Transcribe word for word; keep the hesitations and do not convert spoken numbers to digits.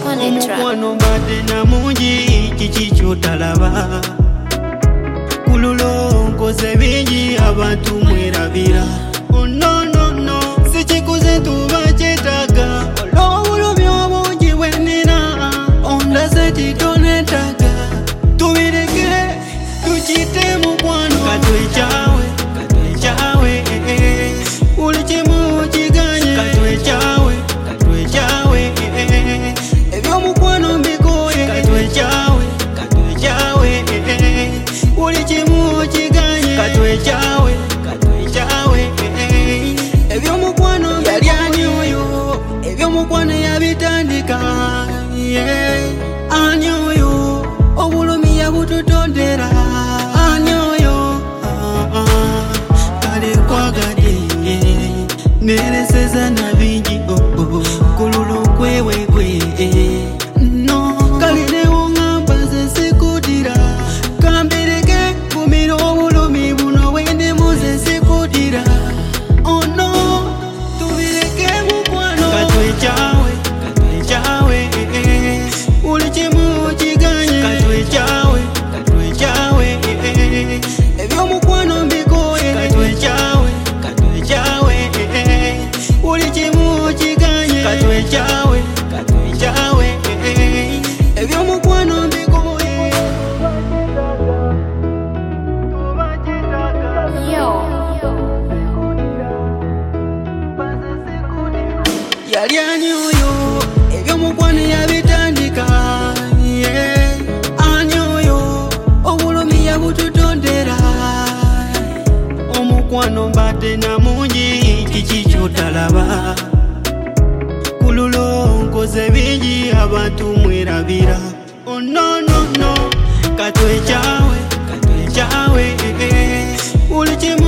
Omukwano mbadde namungi kiki kyotalaba kululo nkoze bingi abantu mwerabira. Oh no no no sikikuze tuba kyetaaga olw'obulumi obungi bwenina ondaze titonetaga tubireke tukite mukwano katwekyawe katwekyawe buli kimu kiganye katwekyawe katwekyawe ebyomukwano mbikoye katwekyawe katwekyawe buli kimu kiganye katwekyawe katwekyawe ebyomukwano yali ani oyo ebyomukwano yabitandika ani oyo obulumi yabututondera ani oyo kale nkwagadde nereseza na bingi kululu kwewekwe no kalirewo ngamba ze sikudira kambireke kumira obulumi buno wende muze sikudira. Oh no tubireke mukwano katwekyawe katwekyawe buli kimu kiganye katwekyawe katwekyawe ebyomukwano mbikoye katwekyawe katwekyawe buli kimu kiganye katwekyawe katwekyawe ebyomukwano mbikoye. Yali ani oyo ebyomukwano yabitandika ani oyo obulumi yabututondera. Omukwano mbadde namungi kiki kyotalaba kululo nkoze bingi abantu mwerabira. Oh no no no katwekyawe katwekyawe buli kimu